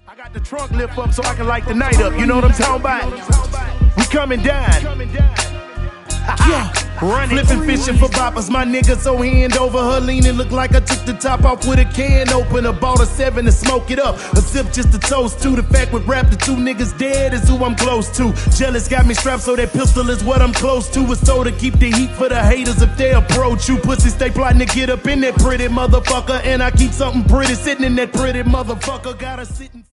I got the trunk lift up so I can light the night up. You know what I'm talking about? We coming down. Yeah, running, flipping, fishing for boppers. My nigga so hand over her leaning, look like I took the top off with a can opener. Bought a 7 to smoke it up. A sip just to toast to the fact with rap the 2 niggas dead is who I'm close to. Jealous got me strapped so that pistol is what I'm close to. It's so to keep the heat for the haters if they approach you. Pussy stay plotting to get up in that pretty motherfucker, and I keep something pretty sitting in that pretty motherfucker. Got her sitting.